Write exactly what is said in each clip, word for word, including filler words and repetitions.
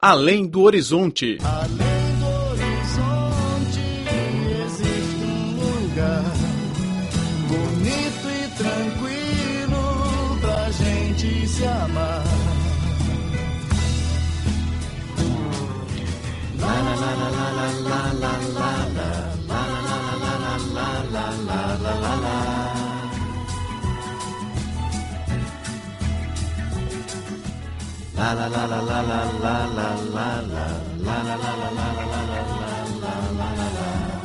Além do Horizonte. Além do horizonte existe um lugar bonito e tranquilo pra gente se amar. La la la la la la la la la la la la la la la. La la la la la la la la la la la la la la la la la la.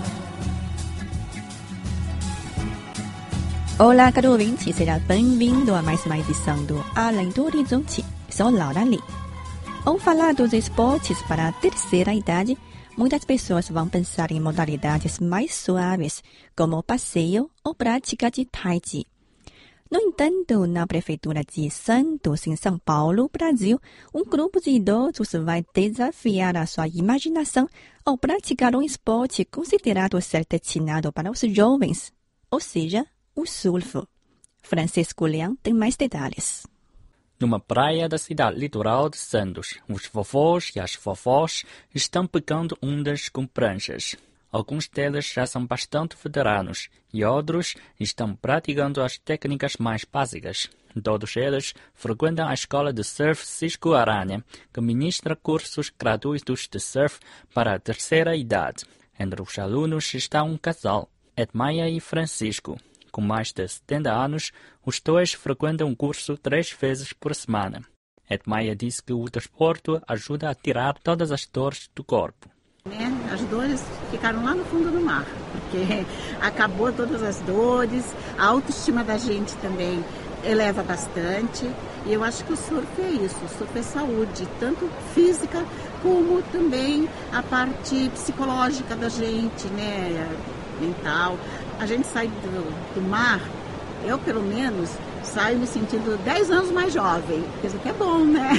Olá, caro ouvinte, seja bem-vindo a mais uma edição do Além do Horizonte. Sou Laura Lee. Ao falar dos esportes para a terceira idade, muitas pessoas vão pensar em modalidades mais suaves, como passeio ou prática de tai chi. No entanto, na Prefeitura de Santos, em São Paulo, Brasil, um grupo de idosos vai desafiar a sua imaginação ao praticar um esporte considerado ser destinado para os jovens, ou seja, o surf. Francisco Leão tem mais detalhes. Numa praia da cidade litoral de Santos, os vovós e as vovós estão pegando ondas com pranchas. Alguns deles já são bastante veteranos e outros estão praticando as técnicas mais básicas. Todos eles frequentam a escola de surf Cisco Aranha, que ministra cursos gratuitos de surf para a terceira idade. Entre os alunos está um casal, Edmaia e Francisco. Com mais de setenta anos, os dois frequentam o curso três vezes por semana. Edmaia diz que o desporto ajuda a tirar todas as dores do corpo. As dores ficaram lá no fundo do mar, porque acabou todas as dores, a autoestima da gente também eleva bastante. E eu acho que o surf é isso, o surf é saúde, tanto física como também a parte psicológica da gente, né, mental. A gente sai do, do mar, eu pelo menos saio me sentindo dez anos mais jovem, isso que é bom, né?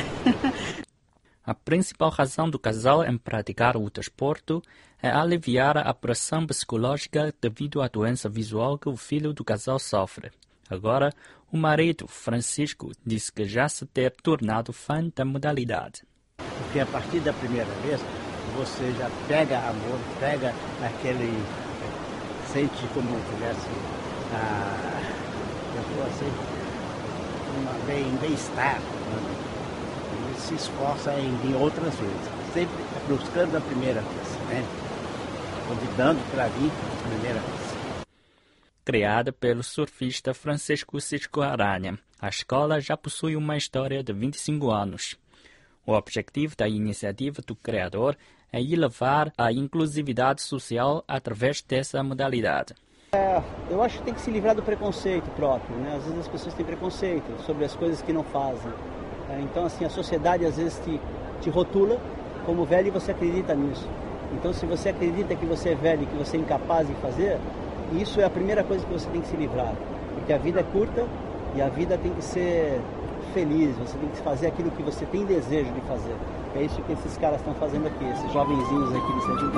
A principal razão do casal em praticar o desporto é aliviar a pressão psicológica devido à doença visual que o filho do casal sofre. Agora, o marido, Francisco, diz que já se ter tornado fã da modalidade. Porque a partir da primeira vez, você já pega amor, pega aquele... sente como se tivesse... Ah, eu estou assim, uma bem, bem-estar, né? Se esforça em, em outras vezes, sempre buscando a primeira vez, né? Convidando para vir a primeira vez. Criada pelo surfista Francisco Cisco Aranha, a escola já possui uma história de vinte e cinco anos. O objetivo da iniciativa do criador é elevar a inclusividade social através dessa modalidade. É, eu acho que tem que se livrar do preconceito próprio, né? Às vezes as pessoas têm preconceito sobre as coisas que não fazem. Então, assim, a sociedade às vezes te, te rotula como velho e você acredita nisso. Então, se você acredita que você é velho e que você é incapaz de fazer, isso é a primeira coisa que você tem que se livrar. Porque a vida é curta e a vida tem que ser feliz, você tem que fazer aquilo que você tem desejo de fazer. É isso que esses caras estão fazendo aqui, esses jovenzinhos aqui de Sergipe.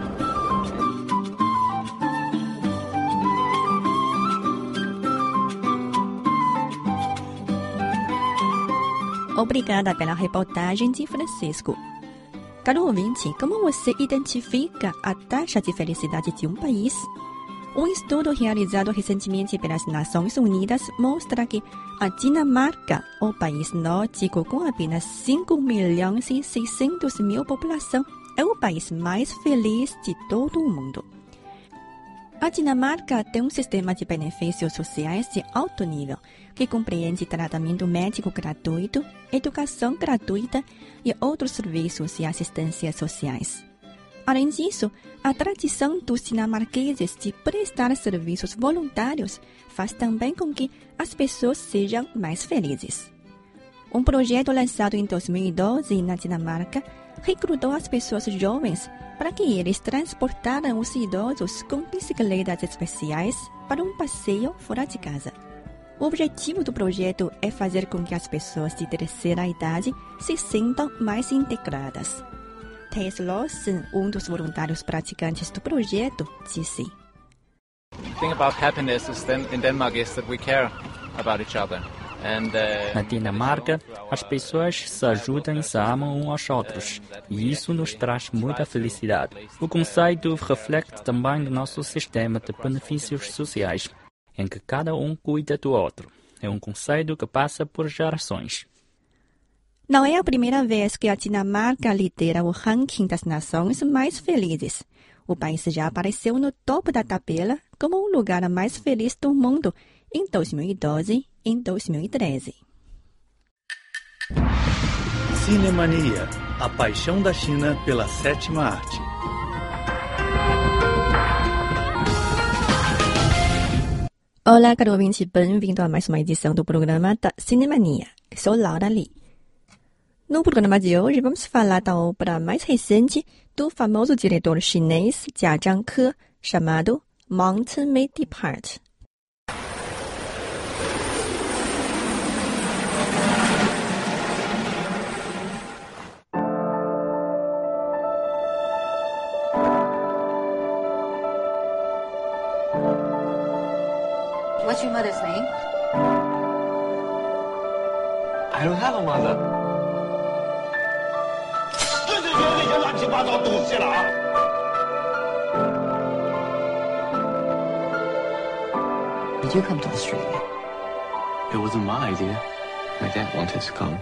Obrigada pela reportagem de Francisco. Caro ouvinte, como você identifica a taxa de felicidade de um país? Um estudo realizado recentemente pelas Nações Unidas mostra que a Dinamarca, o país nórdico com apenas cinco milhões e seiscentos mil população, é o país mais feliz de todo o mundo. A Dinamarca tem um sistema de benefícios sociais de alto nível, que compreende tratamento médico gratuito, educação gratuita e outros serviços e assistências sociais. Além disso, a tradição dos dinamarqueses de prestar serviços voluntários faz também com que as pessoas sejam mais felizes. Um projeto lançado em dois mil e doze na Dinamarca recrutou as pessoas jovens para que eles transportaram os idosos com bicicletas especiais para um passeio fora de casa. O objetivo do projeto é fazer com que as pessoas de terceira idade se sintam mais integradas. Tess Lawson, um dos voluntários praticantes do projeto, disse: The thing about happiness is then in Denmark is that we care about each other. Na Dinamarca, as pessoas se ajudam e se amam uns aos outros, e isso nos traz muita felicidade. O conceito reflete também o nosso sistema de benefícios sociais, em que cada um cuida do outro. É um conceito que passa por gerações. Não é a primeira vez que a Dinamarca lidera o ranking das nações mais felizes. O país já apareceu no topo da tabela como o lugar mais feliz do mundo em dois mil e doze e em dois mil e treze. Cinemania, a paixão da China pela sétima arte. Olá, caro ouvinte, bem-vindo a mais uma edição do programa da Cinemania. Eu sou Laura Lee. No programa de hoje, vamos falar da obra mais recente do famoso diretor chinês Jia Zhangke, chamado Mountain May Depart. What's your mother's name? I don't have a mother. 这就有那些乱七八糟东西了啊 Did you come to Australia? It wasn't my idea. My dad wanted to come.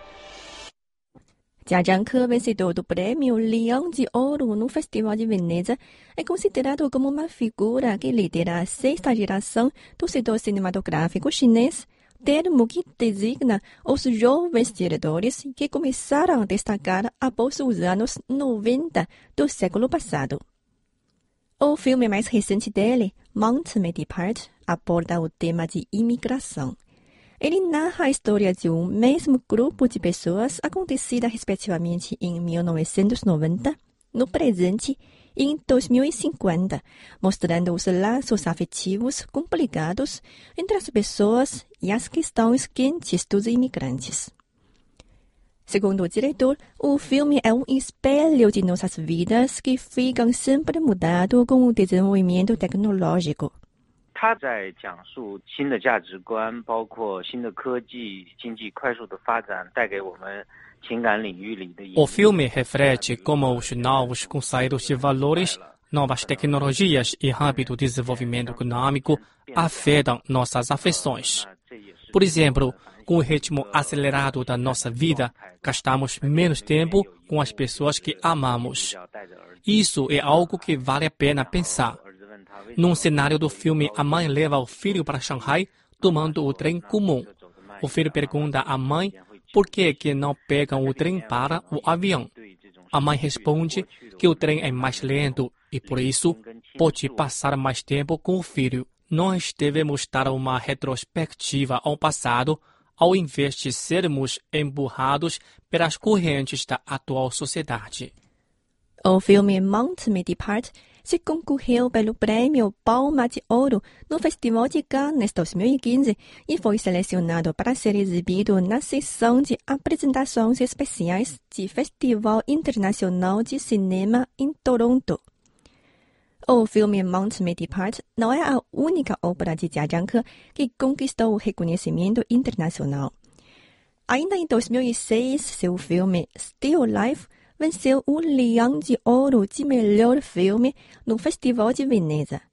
Jia Zhangke, vencedor do prêmio Leão de Ouro no Festival de Veneza, é considerado como uma figura que lidera a sexta geração do setor cinematográfico chinês, termo que designa os jovens diretores que começaram a destacar após os anos noventa do século passado. O filme mais recente dele, Mountain May Depart, aborda o tema de imigração. Ele narra a história de um mesmo grupo de pessoas acontecida respectivamente em mil novecentos e noventa, no presente e em dois mil e cinquenta, mostrando os laços afetivos complicados entre as pessoas e as questões quentes dos imigrantes. Segundo o diretor, o filme é um espelho de nossas vidas que ficam sempre mudando com o desenvolvimento tecnológico. 他在讲述新的价值观，包括新的科技、经济快速的发展带给我们情感领域里的影响。 O filme reflete como os novos conceitos de valores, novas tecnologias e rápido desenvolvimento econômico afetam nossas afeições. Por exemplo, com o ritmo acelerado da nossa vida, gastamos menos tempo com as pessoas que amamos. Isso é algo que vale a pena pensar. Num cenário do filme, a mãe leva o filho para Shanghai tomando o trem comum. O filho pergunta à mãe por que, que não pegam o trem para o avião. A mãe responde que o trem é mais lento e, por isso, pode passar mais tempo com o filho. Nós devemos dar uma retrospectiva ao passado, ao invés de sermos empurrados pelas correntes da atual sociedade. O filme Mountain May Depart se concorreu pelo prêmio Palma de Ouro no Festival de Cannes dois mil e quinze e foi selecionado para ser exibido na sessão de apresentações especiais do Festival Internacional de Cinema em Toronto. O filme Mountain May Depart não é a única obra de Jia Zhangke que conquistou o reconhecimento internacional. Ainda em dois mil e seis, seu filme Still Life venceu o Leão de Ouro de melhor filme no Festival de Veneza.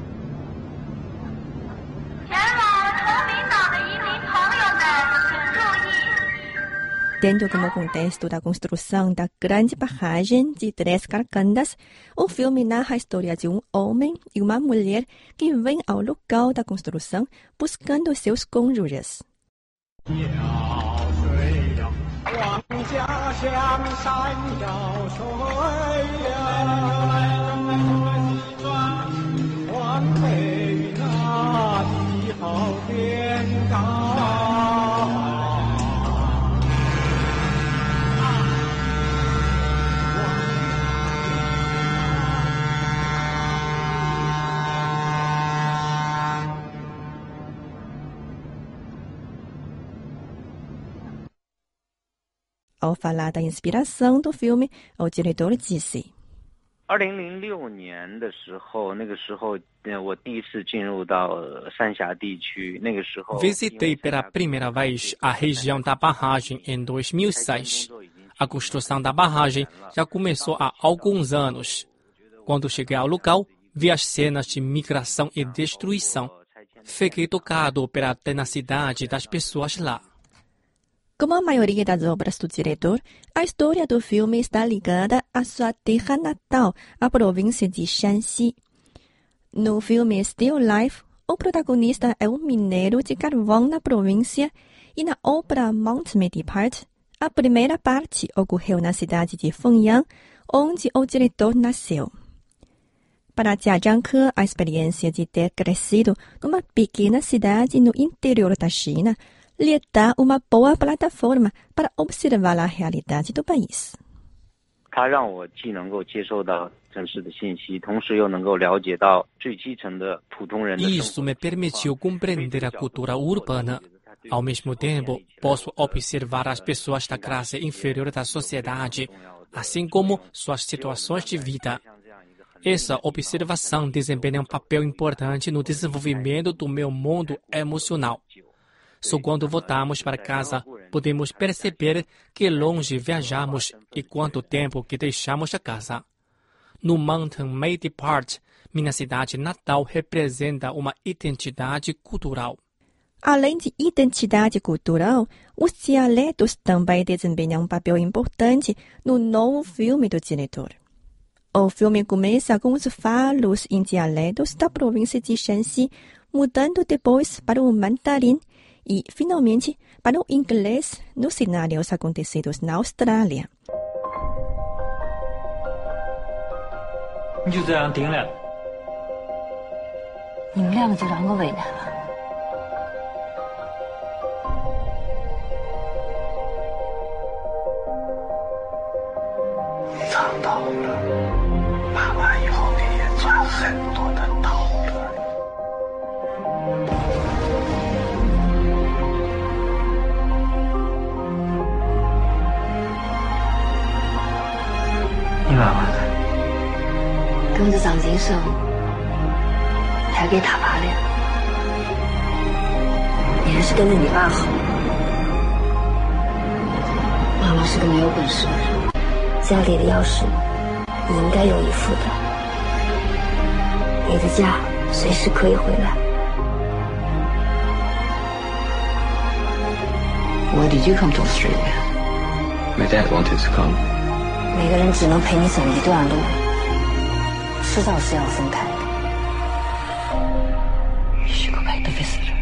Tendo como contexto da construção da grande barragem de Três Gargantas, o filme narra a história de um homem e uma mulher que vêm ao local da construção buscando seus cônjuges. 望家乡山摇水呀，望北那地好天高。 Ao falar da inspiração do filme, o diretor disse: 二零零六年的时候，那个时候 Visitei pela primeira vez a região da barragem em dois mil e seis. A construção da barragem já começou há alguns anos. Quando cheguei ao local, vi as cenas de migração e destruição. Fiquei tocado pela tenacidade das pessoas lá. Como a maioria das obras do diretor, a história do filme está ligada à sua terra natal, a província de Shanxi. No filme Still Life, o protagonista é um mineiro de carvão na província, e na obra Mount May Depart, a primeira parte ocorreu na cidade de Fengyang, onde o diretor nasceu. Para Jia Zhangke, a experiência de ter crescido numa pequena cidade no interior da China lhe dá uma boa plataforma para observar a realidade do país. Isso me permitiu compreender a cultura urbana. Ao mesmo tempo, posso observar as pessoas da classe inferior da sociedade, assim como suas situações de vida. Essa observação desempenha um papel importante no desenvolvimento do meu mundo emocional. Só quando voltamos para casa, podemos perceber que longe viajamos e quanto tempo que deixamos a casa. No Mountain May Depart, minha cidade natal representa uma identidade cultural. Além de identidade cultural, os dialetos também desempenham um papel importante no novo filme do diretor. O filme começa com os falos em dialetos da província de Shanxi, mudando depois para o mandarim e, finalmente, para o inglês nos cenários acontecidos na Austrália. 你就这样顶了？ 你们两个就让我为难了。 尝到了，妈妈以后你也赚很多的道了。你妈妈呢？ 跟着张金生，还给他爸了。你还是跟着你爸好。妈妈是个没有本事的人。 家里的钥匙，你应该有一副的。你的家随时可以回来。Why did you come to Australia? My dad wanted to come. 每个人只能陪你走一段路，迟早是要分开的。You should go back to visit her.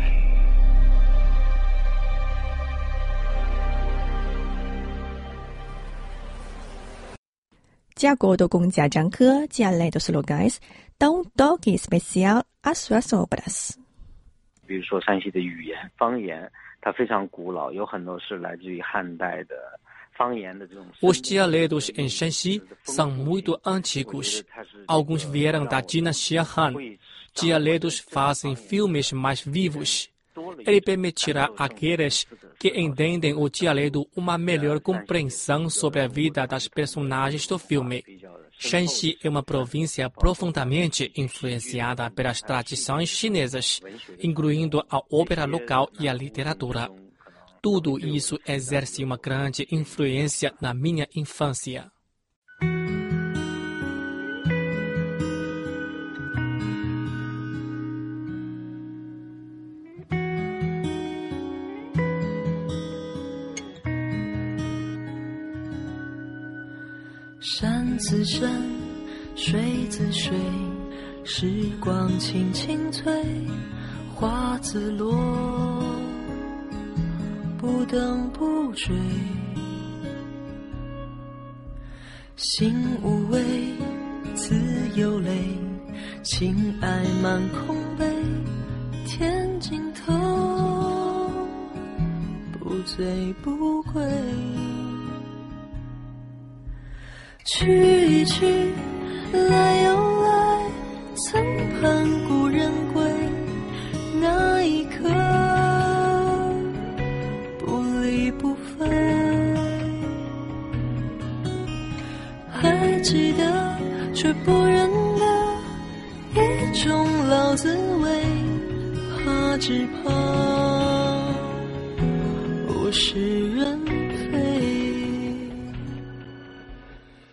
De acordo com Jia Zhangke, dialetos locais dão um toque especial às suas obras. 比如说山西的语言方言，它非常古老，有很多是来自于汉代的方言的这种。 Os dialetos em Shanxi são muito antigos. Alguns vieram da dinastia Han. Dialetos fazem filmes mais vivos. Ele permitirá àqueles que entendem o dialeto uma melhor compreensão sobre a vida das personagens do filme. Shanxi é uma província profundamente influenciada pelas tradições chinesas, incluindo a ópera local e a literatura. Tudo isso exerce uma grande influência na minha infância. "山自山，水自水，时光轻轻催，花自落，不等不追。心无畏，自有泪，情爱满空杯，天尽头，不醉不归。去一去，来又来，曾盼故人归，那一刻不离不分。还记得却不认得，一终老滋味，怕只怕物是人